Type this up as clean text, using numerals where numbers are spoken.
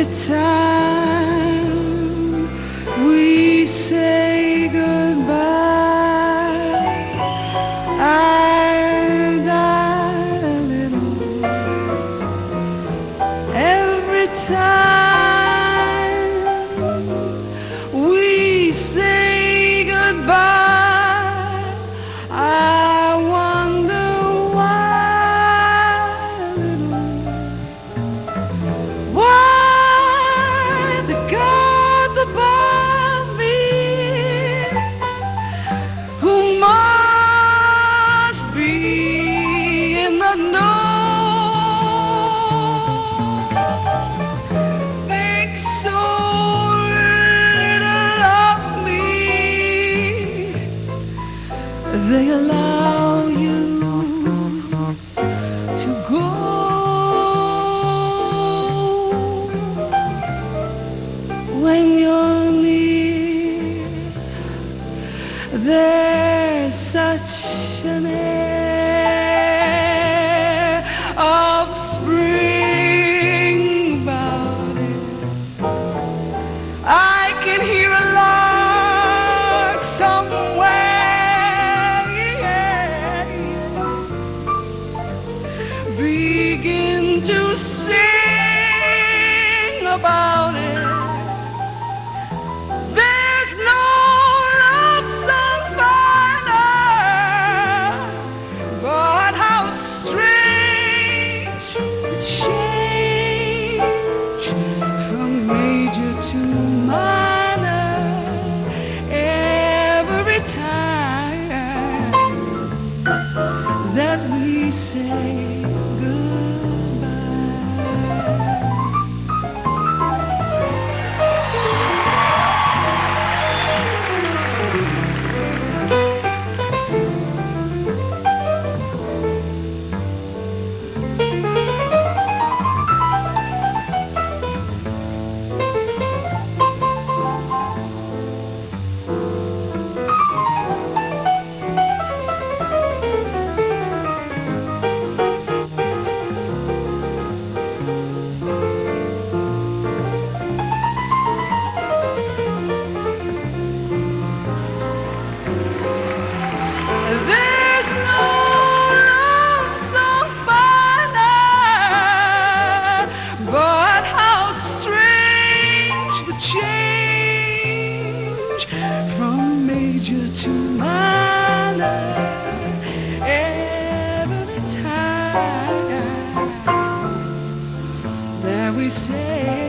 every time we say goodbye, I die a little. Every time we say goodbye, I wonder why, why the gods above me, who must be in the know, think so little of me. They allow you to go when you're near. There's such an air of spring about it. I can hear a lark somewhere, yeah, begin to sing about it. There's no love song finer, but how strange the change from major to minor every time that we say there's no love song finer, but how strange the change from major to minor every time that we say